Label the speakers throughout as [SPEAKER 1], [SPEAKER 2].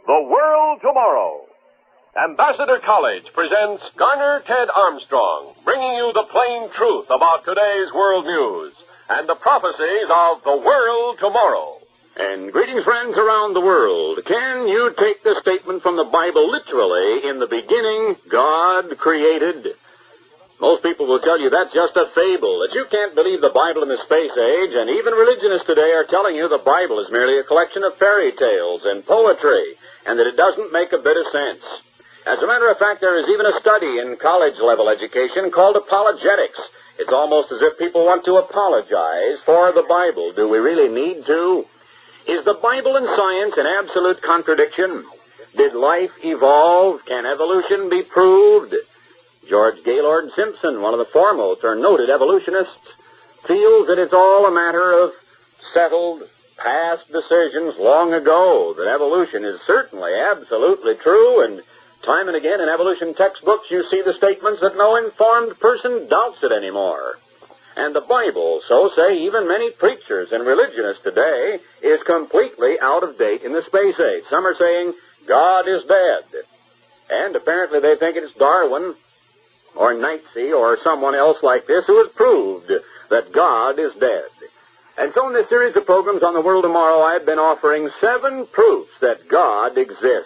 [SPEAKER 1] The World Tomorrow. Ambassador College presents Garner Ted Armstrong, bringing you the plain truth about today's world news and the prophecies of the world tomorrow.
[SPEAKER 2] And greetings, friends around the world. Can you take the statement from the Bible literally? In the beginning, God created. Most people will tell you that's just a fable, that you can't believe the Bible in the space age, and even religionists today are telling you the Bible is merely a collection of fairy tales and poetry, and that it doesn't make a bit of sense. As a matter of fact, there is even a study in college-level education called apologetics. It's almost as if people want to apologize for the Bible. Do we really need to? Is the Bible and science in absolute contradiction? Did life evolve? Can evolution be proved? George Gaylord Simpson, one of the foremost or noted evolutionists, feels that it's all a matter of settled past decisions long ago, that evolution is certainly absolutely true, and time and again in evolution textbooks you see the statements that no informed person doubts it anymore. And the Bible, so say even many preachers and religionists today, is completely out of date in the space age. Some are saying God is dead. And apparently they think it's Darwin or Nietzsche or someone else like this who has proved that God is dead. And so in this series of programs on the World Tomorrow, I've been offering 7 proofs that God exists.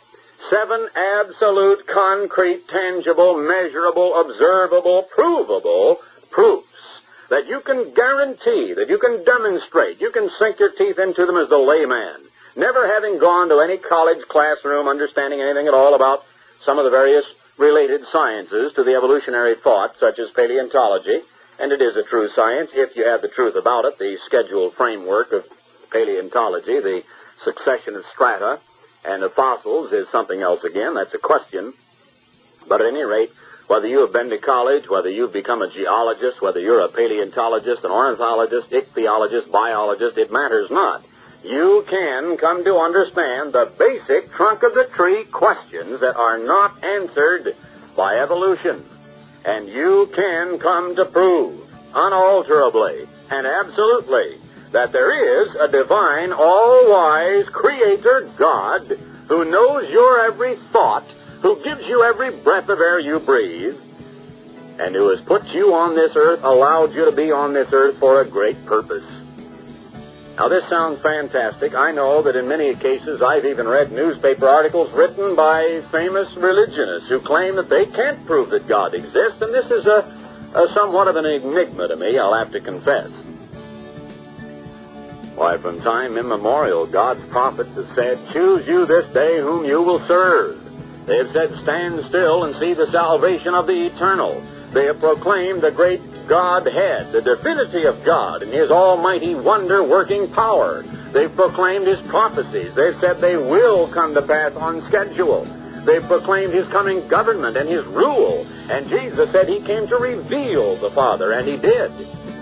[SPEAKER 2] 7 absolute, concrete, tangible, measurable, observable, provable proofs that you can guarantee, that you can demonstrate, you can sink your teeth into them as the layman, never having gone to any college classroom, understanding anything at all about some of the various related sciences to the evolutionary thought, such as paleontology. And it is a true science if you have the truth about it. The scheduled framework of paleontology, the succession of strata and of fossils, is something else again. That's a question. But at any rate, whether you have been to college, whether you've become a geologist, whether you're a paleontologist, an ornithologist, ichthyologist, biologist, it matters not. You can come to understand the basic trunk-of-the-tree questions that are not answered by evolution. And you can come to prove unalterably and absolutely that there is a divine, all-wise Creator God who knows your every thought, who gives you every breath of air you breathe, and who has put you on this earth, allowed you to be on this earth for a great purpose. Now, this sounds fantastic. I know that in many cases I've even read newspaper articles written by famous religionists who claim that they can't prove that God exists, and this is a somewhat of an enigma to me, I'll have to confess. Why, from time immemorial, God's prophets have said, "Choose you this day whom you will serve." They have said, "Stand still and see the salvation of the eternal." They have proclaimed the great Godhead, the divinity of God and His almighty wonder-working power. They've proclaimed His prophecies. They've said they will come to pass on schedule. They've proclaimed His coming government and His rule. And Jesus said He came to reveal the Father, and He did.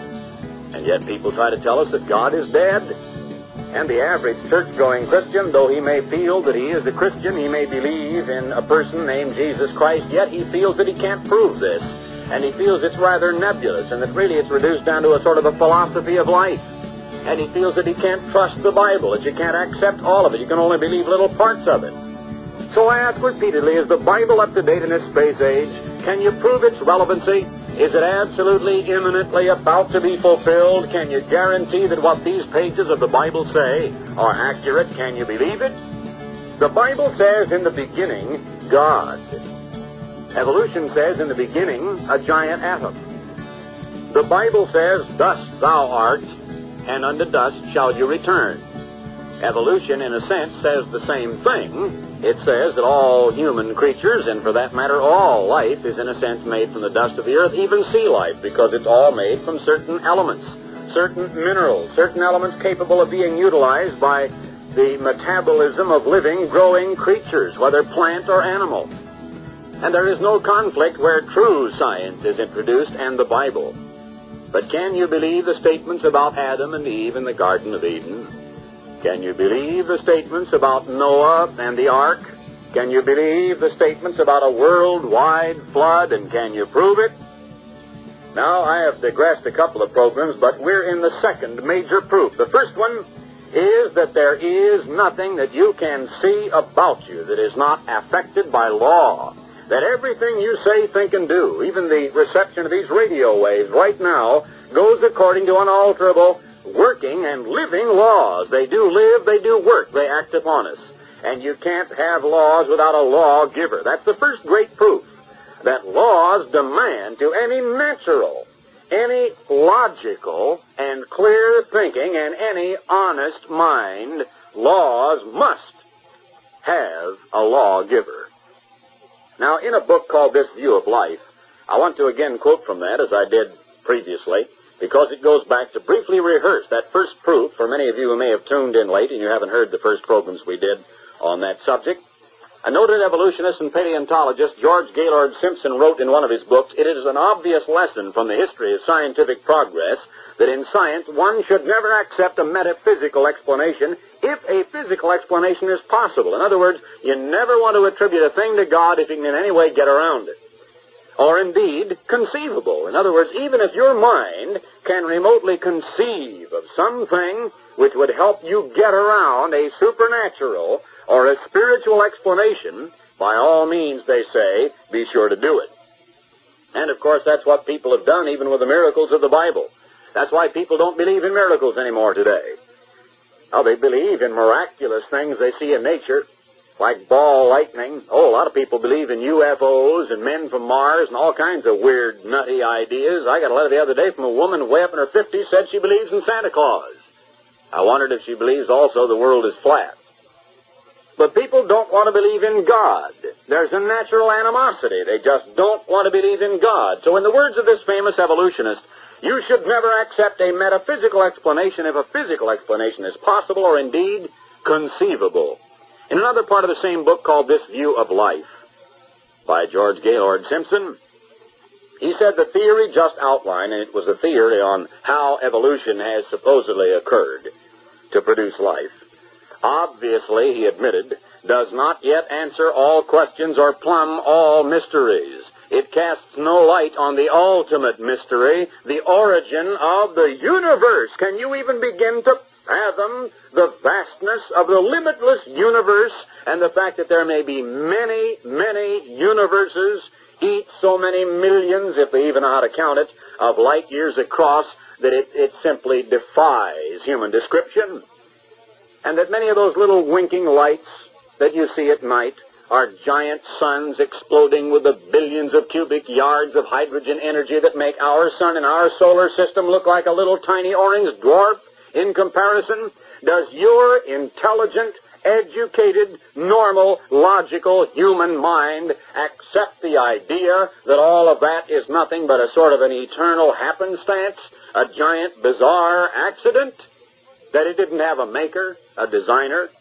[SPEAKER 2] And yet people try to tell us that God is dead. And the average church-going Christian, though he may feel that he is a Christian, he may believe in a person named Jesus Christ, yet he feels that he can't prove this. And he feels it's rather nebulous, and that really it's reduced down to a sort of a philosophy of life. And he feels that he can't trust the Bible, that you can't accept all of it. You can only believe little parts of it. So I ask repeatedly, is the Bible up to date in this space age? Can you prove its relevancy? Is it absolutely, imminently about to be fulfilled? Can you guarantee that what these pages of the Bible say are accurate? Can you believe it? The Bible says in the beginning, God. Evolution says in the beginning, a giant atom. The Bible says, "Dust thou art, and unto dust shall you return." Evolution, in a sense, says the same thing. It says that all human creatures, and for that matter all life, is in a sense made from the dust of the earth, even sea life, because it's all made from certain elements, certain minerals, certain elements capable of being utilized by the metabolism of living, growing creatures, whether plant or animal. And there is no conflict where true science is introduced and the Bible. But can you believe the statements about Adam and Eve in the Garden of Eden? Can you believe the statements about Noah and the ark? Can you believe the statements about a worldwide flood, and can you prove it? Now, I have digressed a couple of programs, but we're in the second major proof. The first one is that there is nothing that you can see about you that is not affected by law. That everything you say, think, and do, even the reception of these radio waves right now, goes according to unalterable working and living laws. They do live, they do work, they act upon us. And you can't have laws without a lawgiver. That's the first great proof that laws demand to any natural, any logical and clear thinking, and any honest mind, laws must have a lawgiver. Now, in a book called This View of Life, I want to again quote from that, as I did previously, because it goes back to briefly rehearse that first proof for many of you who may have tuned in late and you haven't heard the first programs we did on that subject. A noted evolutionist and paleontologist, George Gaylord Simpson, wrote in one of his books, "It is an obvious lesson from the history of scientific progress that in science one should never accept a metaphysical explanation if a physical explanation is possible." In other words, you never want to attribute a thing to God if you can in any way get around it. Or indeed, conceivable. In other words, even if your mind can remotely conceive of something which would help you get around a supernatural or a spiritual explanation, by all means, they say, be sure to do it. And of course, that's what people have done even with the miracles of the Bible. That's why people don't believe in miracles anymore today. Now, they believe in miraculous things they see in nature, like ball lightning. Oh, a lot of people believe in UFOs and men from Mars and all kinds of weird, nutty ideas. I got a letter the other day from a woman way up in her 50s, said she believes in Santa Claus. I wondered if she believes also the world is flat. But people don't want to believe in God. There's a natural animosity. They just don't want to believe in God. So in the words of this famous evolutionist, you should never accept a metaphysical explanation if a physical explanation is possible or indeed conceivable. In another part of the same book called This View of Life, by George Gaylord Simpson, he said the theory just outlined, and it was a theory on how evolution has supposedly occurred to produce life, obviously, he admitted, does not yet answer all questions or plumb all mysteries. It casts no light on the ultimate mystery, the origin of the universe. Can you even begin to fathom the vastness of the limitless universe and the fact that there may be many, many universes, each so many millions, if they even know how to count it, of light years across, that it simply defies human description? And that many of those little winking lights that you see at night are giant suns exploding with the billions of cubic yards of hydrogen energy that make our sun and our solar system look like a little tiny orange dwarf in comparison? Does your intelligent, educated, normal, logical human mind accept the idea that all of that is nothing but a sort of an eternal happenstance, a giant, bizarre accident? That it didn't have a maker, a designer?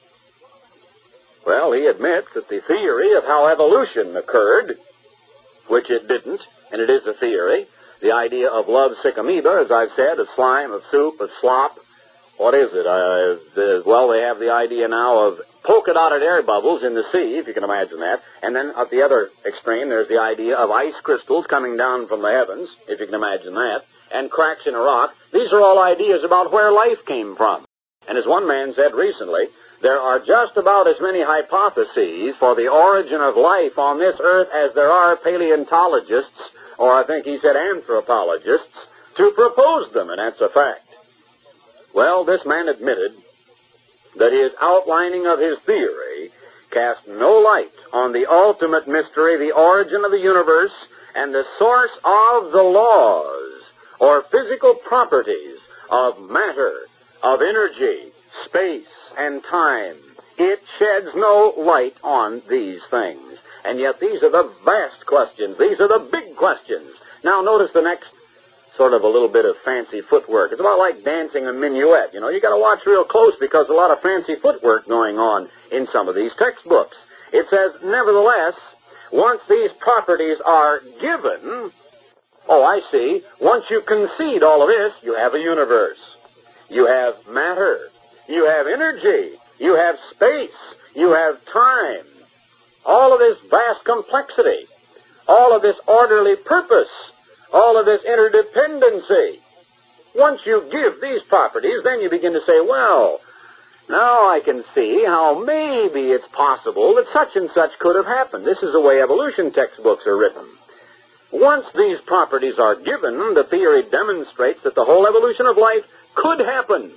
[SPEAKER 2] Well, he admits that the theory of how evolution occurred, which it didn't, and it is a theory, the idea of lovesick amoeba, as I've said, of slime, of soup, of slop. What is it? Well, they have the idea now of polka-dotted air bubbles in the sea, if you can imagine that. And then at the other extreme, there's the idea of ice crystals coming down from the heavens, if you can imagine that, and cracks in a rock. These are all ideas about where life came from. And as one man said recently, there are just about as many hypotheses for the origin of life on this earth as there are paleontologists, or I think he said anthropologists, to propose them, and that's a fact. Well, this man admitted that his outlining of his theory cast no light on the ultimate mystery, the origin of the universe, and the source of the laws or physical properties of matter, of energy, space, and time. It sheds no light on these things. And yet these are the vast questions. These are the big questions. Now notice the next sort of a little bit of fancy footwork. It's about like dancing a minuet. You know, you got to watch real close because a lot of fancy footwork going on in some of these textbooks. It says, nevertheless, once these properties are given, oh, I see, once you concede all of this, you have a universe. You have matter. You have energy. You have space. You have time. All of this vast complexity. All of this orderly purpose. All of this interdependency. Once you give these properties, then you begin to say, well, Now I can see how maybe it's possible that such and such could have happened. This is the way evolution textbooks are written. Once these properties are given, the theory demonstrates that the whole evolution of life could happen.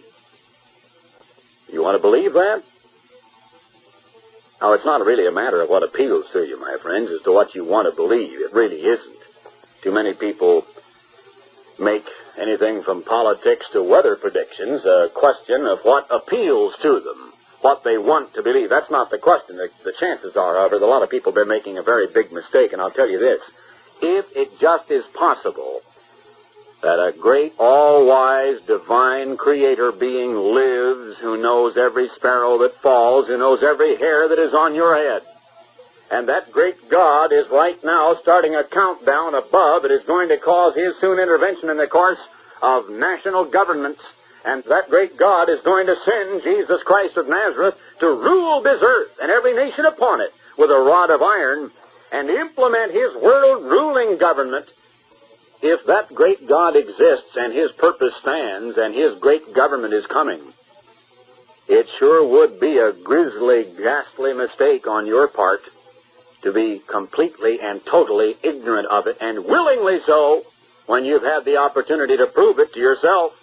[SPEAKER 2] You want to believe that? Now, it's not really a matter of what appeals to you, my friends, as to what you want to believe. It really isn't. Too many people make anything from politics to weather predictions a question of what appeals to them, what they want to believe. That's not the question. The chances are, however, that a lot of people have been making a very big mistake, and I'll tell you this. If it just is possible that a great, all-wise, divine creator being lives who knows every sparrow that falls, who knows every hair that is on your head, and that great God is right now starting a countdown above that is going to cause his soon intervention in the course of national governments, and that great God is going to send Jesus Christ of Nazareth to rule this earth and every nation upon it with a rod of iron and implement his world-ruling government. If that great God exists and his purpose stands and his great government is coming, it sure would be a grisly, ghastly mistake on your part to be completely and totally ignorant of it, and willingly so, when you've had the opportunity to prove it to yourself.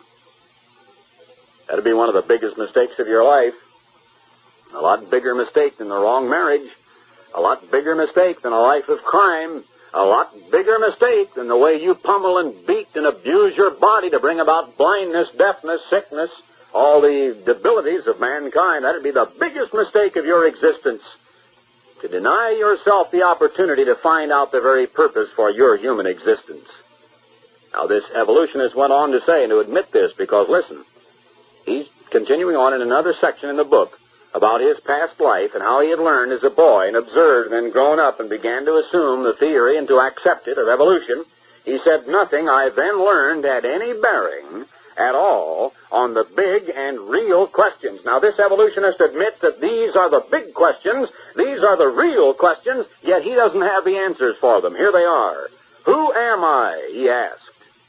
[SPEAKER 2] That'd be one of the biggest mistakes of your life. A lot bigger mistake than the wrong marriage. A lot bigger mistake than a life of crime. A lot bigger mistake than the way you pummel and beat and abuse your body to bring about blindness, deafness, sickness, all the debilities of mankind. That'd be the biggest mistake of your existence, to deny yourself the opportunity to find out the very purpose for your human existence. Now, this evolutionist went on to say and to admit this because, listen, he's continuing on in another section in the book about his past life and how he had learned as a boy and observed and then grown up and began to assume the theory and to accept it of evolution. He said, nothing I then learned had any bearing at all on the big and real questions. Now, this evolutionist admits that these are the big questions, these are the real questions, yet he doesn't have the answers for them. Here they are. Who am I? He asked.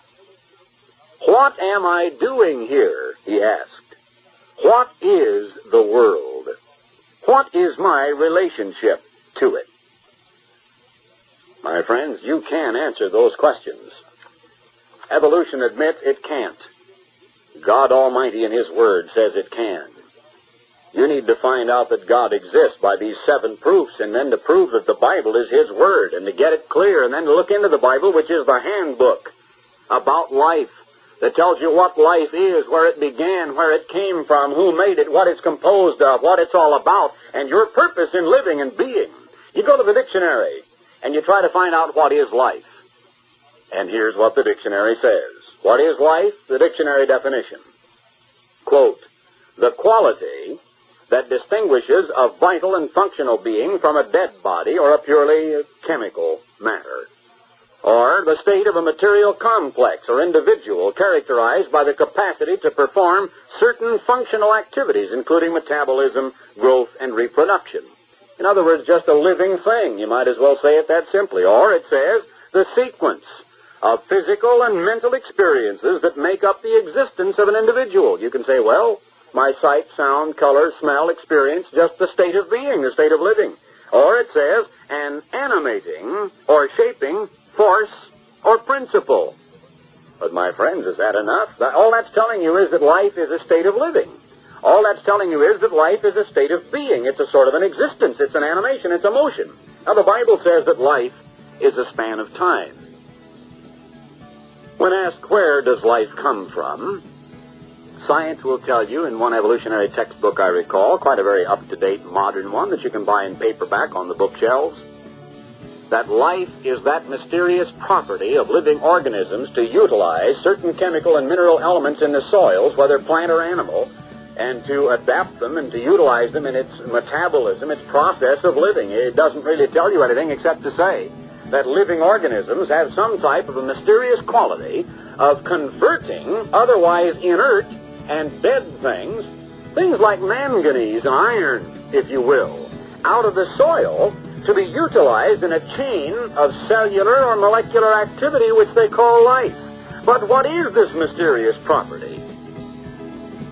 [SPEAKER 2] What am I doing here? He asked. What is the world? What is my relationship to it? My friends, you can answer those questions. Evolution admits it can't. God Almighty in His Word says it can. You need to find out that God exists by these 7 proofs, and then to prove that the Bible is His Word, and to get it clear, and then to look into the Bible, which is the handbook about life, that tells you what life is, where it began, where it came from, who made it, what it's composed of, what it's all about, and your purpose in living and being. You go to the dictionary, and you try to find out what is life. And here's what the dictionary says. What is life? The dictionary definition. Quote, the quality that distinguishes a vital and functional being from a dead body or a purely chemical matter, or the state of a material complex or individual characterized by the capacity to perform certain functional activities, including metabolism, growth, and reproduction. In other words, just a living thing. You might as well say it that simply. Or it says the sequence of physical and mental experiences that make up the existence of an individual. You can say, well, my sight, sound, color, smell, experience, just the state of being, the state of living. Or it says an animating or shaping force or principle. But my friends, is that enough? All that's telling you is that life is a state of living. All that's telling you is that life is a state of being. It's a sort of an existence. It's an animation. It's a motion. Now, the Bible says that life is a span of time. When asked where does life come from, science will tell you in one evolutionary textbook I recall, quite a very up-to-date modern one that you can buy in paperback on the bookshelves, that life is that mysterious property of living organisms to utilize certain chemical and mineral elements in the soils, whether plant or animal, and to adapt them and to utilize them in its metabolism, its process of living. It doesn't really tell you anything except to say that living organisms have some type of a mysterious quality of converting otherwise inert and dead things, things like manganese and iron, if you will, out of the soil to be utilized in a chain of cellular or molecular activity which they call life. But what is this mysterious property?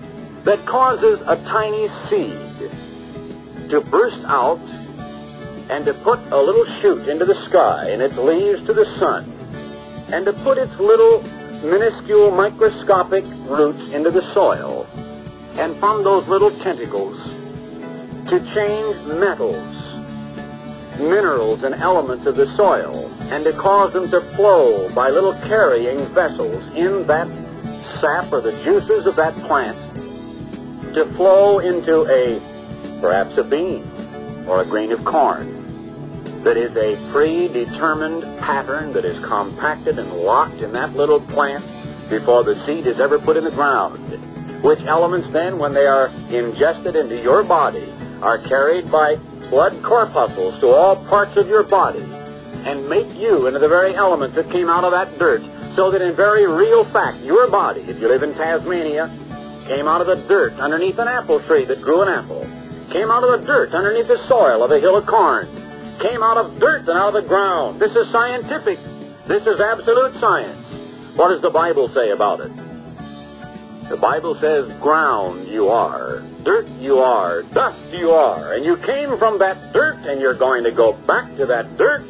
[SPEAKER 2] that causes a tiny seed to burst out and to put a little shoot into the sky and its leaves to the sun, and to put its little minuscule microscopic roots into the soil, and from those little tentacles to change metals, minerals, and elements of the soil, and to cause them to flow by little carrying vessels in that sap or the juices of that plant, to flow into perhaps a bean or a grain of corn that is a predetermined pattern that is compacted and locked in that little plant before the seed is ever put in the ground, which elements then, when they are ingested into your body, are carried by blood corpuscles to all parts of your body and make you into the very elements that came out of that dirt, so that in very real fact, your body, if you live in Tasmania, came out of the dirt underneath an apple tree that grew an apple, came out of the dirt underneath the soil of a hill of corn, came out of dirt and out of the ground. This is scientific. This is absolute science. What does the Bible say about it? The Bible says, ground you are, dirt you are, dust you are, and you came from that dirt and you're going to go back to that dirt.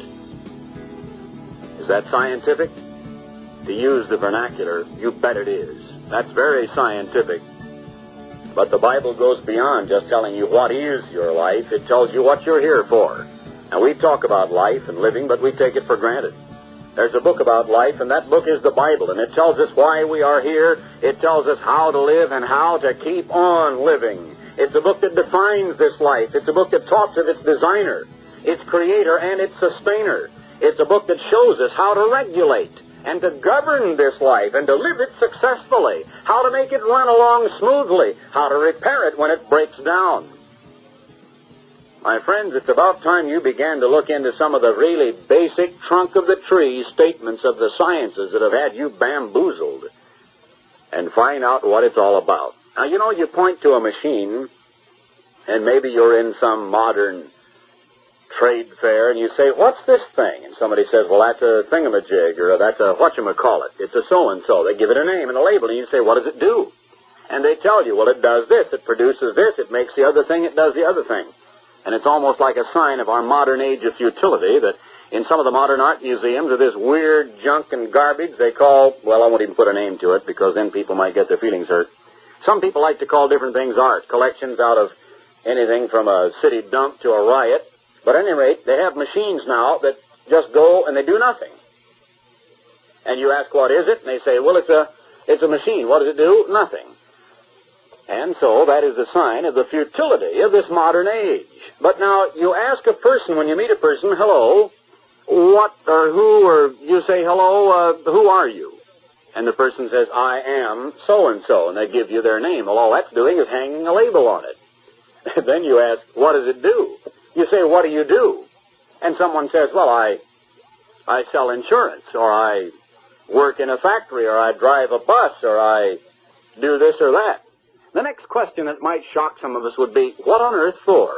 [SPEAKER 2] Is that scientific? To use the vernacular, you bet it is. That's very scientific. But the Bible goes beyond just telling you what is your life. It tells you what you're here for. Now, we talk about life and living, but we take it for granted. There's a book about life, and that book is the Bible, and it tells us why we are here. It tells us how to live and how to keep on living. It's a book that defines this life. It's a book that talks of its designer, its creator, and its sustainer. It's a book that shows us how to regulate and to govern this life and to live it successfully, how to make it run along smoothly, how to repair it when it breaks down. My friends, it's about time you began to look into some of the really basic trunk-of-the-tree statements of the sciences that have had you bamboozled and find out what it's all about. Now, you know, you point to a machine, and maybe you're in some modern trade fair, and you say, what's this thing? And somebody says, well, that's a thingamajig, or that's a whatchamacallit. It's a so-and-so. They give it a name and a label, and you say, what does it do? And they tell you, well, it does this, it produces this, it makes the other thing, it does the other thing. And it's almost like a sign of our modern age of futility that in some of the modern art museums of this weird junk and garbage they call, well, I won't even put a name to it because then people might get their feelings hurt. Some people like to call different things art, collections out of anything from a city dump to a riot. But at any rate, they have machines now that just go and they do nothing. And you ask, what is it? And they say, well, it's a machine. What does it do? Nothing. And so that is a sign of the futility of this modern age. But now you ask a person, when you meet a person, hello, what or who, or you say, hello, who are you? And the person says, I am so-and-so, and they give you their name. Well, all that's doing is hanging a label on it. Then you ask, what does it do? You say, what do you do? And someone says, well, I sell insurance, or I work in a factory, or I drive a bus, or I do this or that. The next question that might shock some of us would be, what on earth for?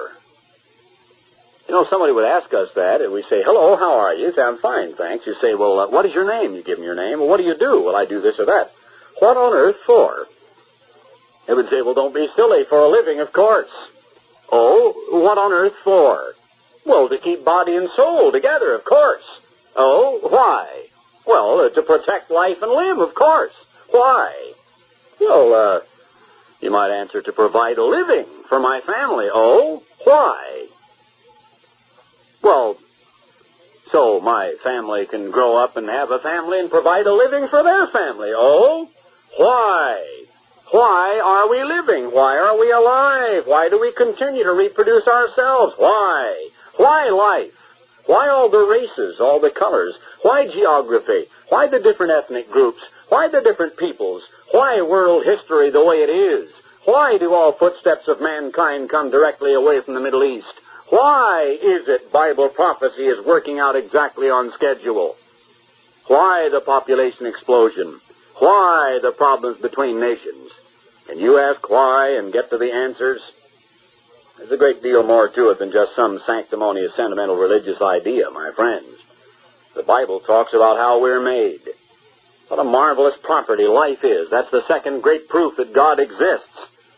[SPEAKER 2] You know, somebody would ask us that, and we say, hello, how are you? You say, I'm fine, thanks. You say, well, what is your name? You give them your name. Well, what do you do? Well, I do this or that. What on earth for? They would say, well, don't be silly, for a living, of course. Oh, what on earth for? Well, to keep body and soul together, of course. Oh, why? Well, to protect life and live, of course. Why? Well, you might answer, to provide a living for my family. Oh, why? Well, so my family can grow up and have a family and provide a living for their family. Oh, why? Why are we living? Why are we alive? Why do we continue to reproduce ourselves? Why? Why life? Why all the races, all the colors? Why geography? Why the different ethnic groups? Why the different peoples? Why world history the way it is? Why do all footsteps of mankind come directly away from the Middle East? Why is it Bible prophecy is working out exactly on schedule? Why the population explosion? Why the problems between nations? Can you ask why and get to the answers? There's a great deal more to it than just some sanctimonious, sentimental religious idea, my friends. The Bible talks about how we're made. What a marvelous property life is. That's the second great proof that God exists.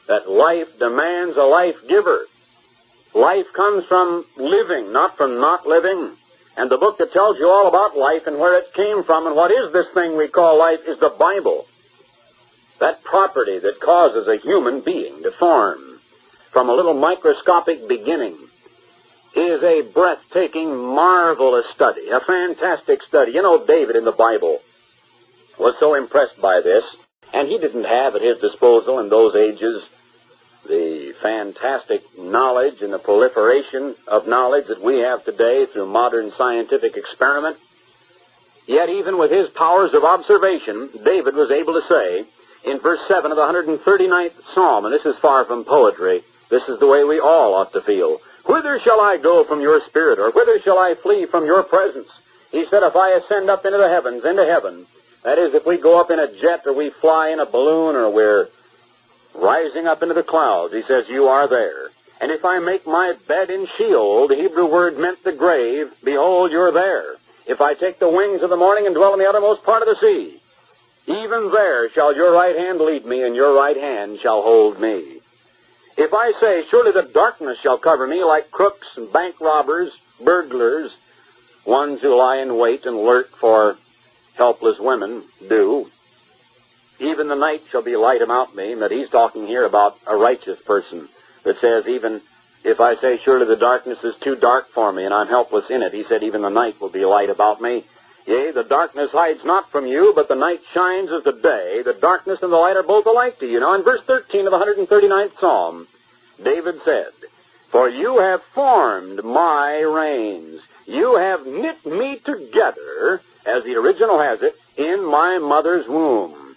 [SPEAKER 2] that life demands a life giver. Life comes from living, not from not living. And the book that tells you all about life and where it came from and what is this thing we call life is the Bible. That property that causes a human being to form from a little microscopic beginning is a breathtaking, marvelous study, a fantastic study. You know, David in the Bible was so impressed by this, and he didn't have at his disposal in those ages the fantastic knowledge and the proliferation of knowledge that we have today through modern scientific experiment. Yet even with his powers of observation, David was able to say in verse 7 of the 139th Psalm, and this is far from poetry, this is the way we all ought to feel, "Whither shall I go from your spirit, or whither shall I flee from your presence?" He said, if I ascend up into the heavens, into heaven, that is, if we go up in a jet or we fly in a balloon or we're rising up into the clouds, he says, you are there. And if I make my bed in Sheol, the Hebrew word meant the grave, behold, you're there. If I take the wings of the morning and dwell in the uttermost part of the sea, even there shall your right hand lead me, and your right hand shall hold me. If I say, surely the darkness shall cover me, like crooks and bank robbers, burglars, ones who lie in wait and lurk for helpless women do, even the night shall be light about me. And that he's talking here about a righteous person that says, even if I say, surely the darkness is too dark for me and I'm helpless in it, he said, even the night will be light about me. Yea, the darkness hides not from you, but the night shines as the day. The darkness and the light are both alike to you. Now, in verse 13 of the 139th Psalm, David said, for you have formed my reins. You have knit me together, as the original has it, in my mother's womb.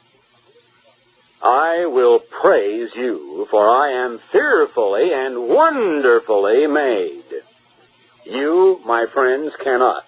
[SPEAKER 2] I will praise you, for I am fearfully and wonderfully made. You, my friends, cannot.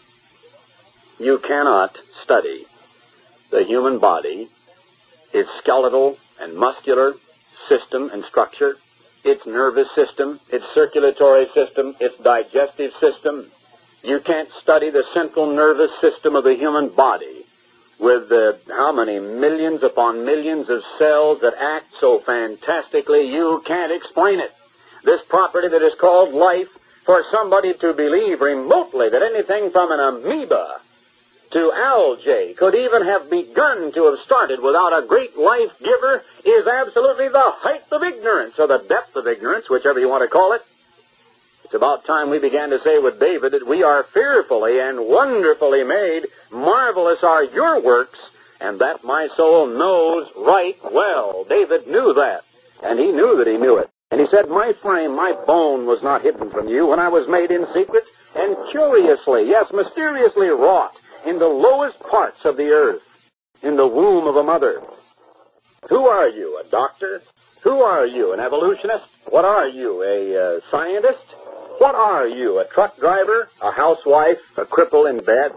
[SPEAKER 2] You cannot study the human body, its skeletal and muscular system and structure, its nervous system, its circulatory system, its digestive system. You can't study the central nervous system of the human body with how many millions upon millions of cells that act so fantastically. You can't explain it. This property that is called life, for somebody to believe remotely that anything from an amoeba to algae could even have begun to have started without a great life giver is absolutely the height of ignorance, or the depth of ignorance, whichever you want to call it. It's about time we began to say with David that we are fearfully and wonderfully made. Marvelous are your works, and that my soul knows right well. David knew that, and he knew that he knew it. And he said, my frame, my bone was not hidden from you when I was made in secret, and curiously, yes, mysteriously wrought in the lowest parts of the earth, in the womb of a mother. Who are you, a doctor? Who are you, an evolutionist? What are you, a scientist? What are you, a truck driver, a housewife, a cripple in bed?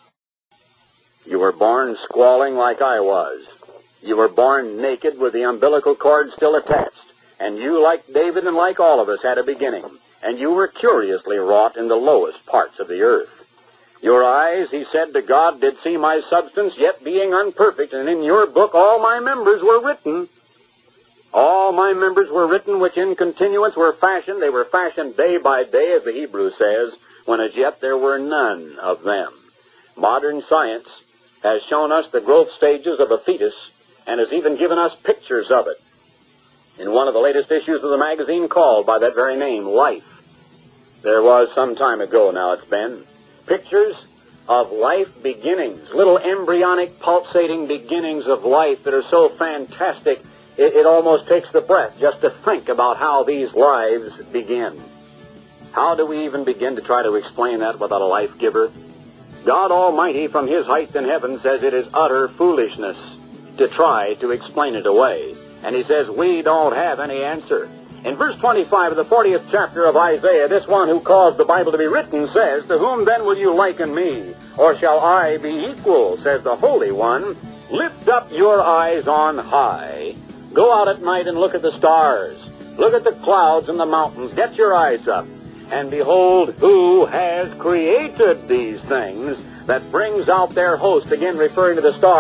[SPEAKER 2] You were born squalling like I was. You were born naked with the umbilical cord still attached. And you, like David and like all of us, had a beginning. And you were curiously wrought in the lowest parts of the earth. Your eyes, he said to God, did see my substance, yet being unperfect, and in your book all my members were written. All my members were written, which in continuance were fashioned. They were fashioned day by day, as the Hebrew says, when as yet there were none of them. Modern science has shown us the growth stages of a fetus, and has even given us pictures of it. In one of the latest issues of the magazine called by that very name, Life, there was some time ago now it's been, pictures of life beginnings, little embryonic pulsating beginnings of life that are so fantastic it almost takes the breath just to think about how these lives begin. How do we even begin to try to explain that without a life giver? God Almighty from his height in heaven says it is utter foolishness to try to explain it away. And he says we don't have any answer. In verse 25 of the 40th chapter of Isaiah, this one who caused the Bible to be written says, to whom then will you liken me? Or shall I be equal, says the Holy One. Lift up your eyes on high. Go out at night and look at the stars. Look at the clouds and the mountains. Get your eyes up. And behold, who has created these things that brings out their host, again referring to the stars,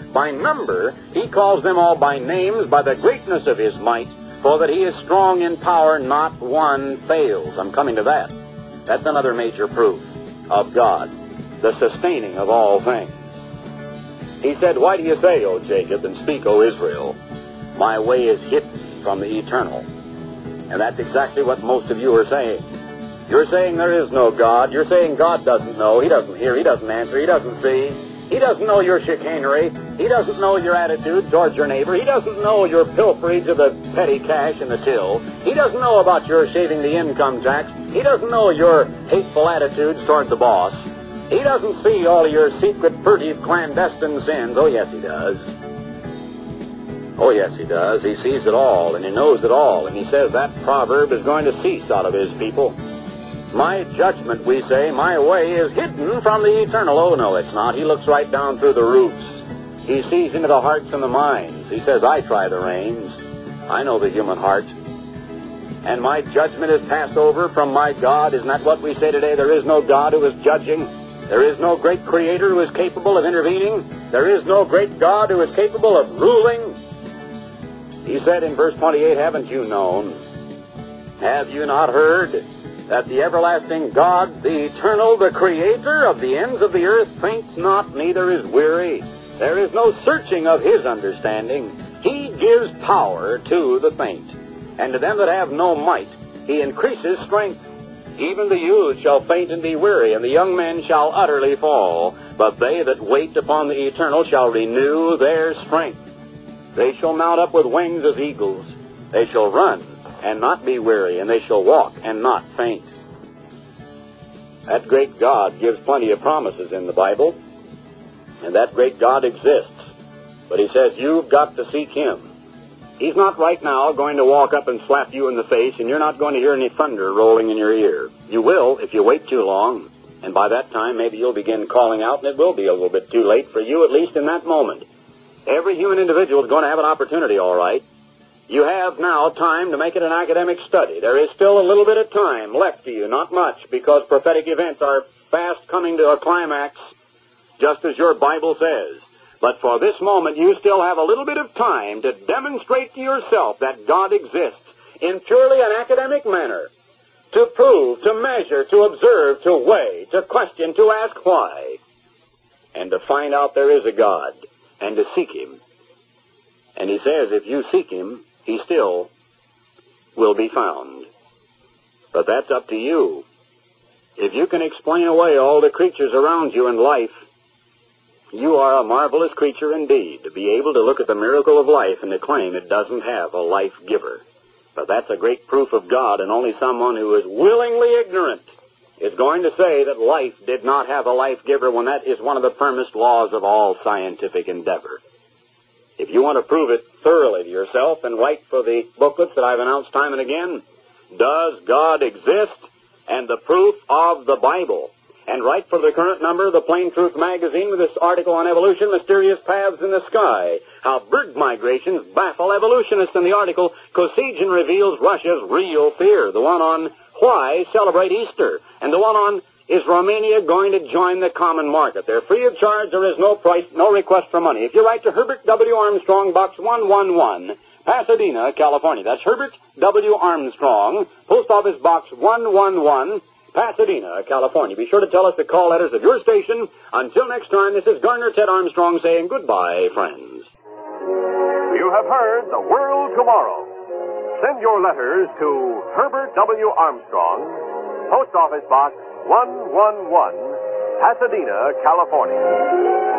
[SPEAKER 2] By number, he calls them all by names, by the greatness of his might, for that he is strong in power, not one fails. I'm coming to that. That's another major proof of God, the sustaining of all things. He said, why do you say, O Jacob, and speak, O Israel, my way is hidden from the eternal? And that's exactly what most of you are saying. You're saying there is no God. You're saying God doesn't know. He doesn't hear. He doesn't answer. He doesn't see. He doesn't know your chicanery. He doesn't know your attitude towards your neighbor. He doesn't know your pilferage of the petty cash in the till. He doesn't know about your shaving the income tax. He doesn't know your hateful attitudes toward the boss. He doesn't see all of your secret, furtive, clandestine sins. Oh, yes, he does. Oh, yes, he does. He sees it all, and he knows it all, and he says that proverb is going to cease out of his people. My judgment, we say, my way is hidden from the eternal. Oh, no, it's not. He looks right down through the roots. He sees into the hearts and the minds. He says, I try the reins. I know the human heart. And my judgment is passed over from my God. Isn't that what we say today? There is no God who is judging. There is no great creator who is capable of intervening. There is no great God who is capable of ruling. He said in verse 28, haven't you known? Have you not heard that the everlasting God, the eternal, the creator of the ends of the earth, faints not, neither is weary? There is no searching of his understanding. He gives power to the faint, and to them that have no might he increases strength. Even the youth shall faint and be weary, and the young men shall utterly fall. But they that wait upon the eternal shall renew their strength. They shall mount up with wings as eagles. They shall run and not be weary, and they shall walk and not faint. That great God gives plenty of promises in the Bible, and that great God exists. But he says you've got to seek him. He's not right now going to walk up and slap you in the face, and you're not going to hear any thunder rolling in your ear. You will if you wait too long, and by that time maybe you'll begin calling out, and it will be a little bit too late for you, at least in that moment. Every human individual is going to have an opportunity, all right. You have now time to make it an academic study. There is still a little bit of time left to you, not much, because prophetic events are fast coming to a climax, just as your Bible says. But for this moment, you still have a little bit of time to demonstrate to yourself that God exists in purely an academic manner, to prove, to measure, to observe, to weigh, to question, to ask why, and to find out there is a God, and to seek him. And he says if you seek him, he still will be found. But that's up to you. If you can explain away all the creatures around you in life, you are a marvelous creature indeed, to be able to look at the miracle of life and to claim it doesn't have a life giver. But that's a great proof of God, and only someone who is willingly ignorant is going to say that life did not have a life giver, when that is one of the firmest laws of all scientific endeavor. If you want to prove it thoroughly to yourself, then write for the booklets that I've announced time and again, Does God Exist? And the Proof of the Bible. And write for the current number of the Plain Truth magazine with this article on evolution, Mysterious Paths in the Sky, How Bird Migrations Baffle Evolutionists, in the article, Kosygin Reveals Russia's Real Fear, the one on Why Celebrate Easter, and the one on Is Romania Going to Join the Common Market? They're free of charge. There is no price, no request for money. If you write to Herbert W. Armstrong, Box 111, Pasadena, California. That's Herbert W. Armstrong, Post Office Box 111, Pasadena, California. Be sure to tell us the call letters of your station. Until next time, this is Garner Ted Armstrong saying goodbye, friends.
[SPEAKER 1] You have heard The World Tomorrow. Send your letters to Herbert W. Armstrong, Post Office Box 111, Pasadena, California.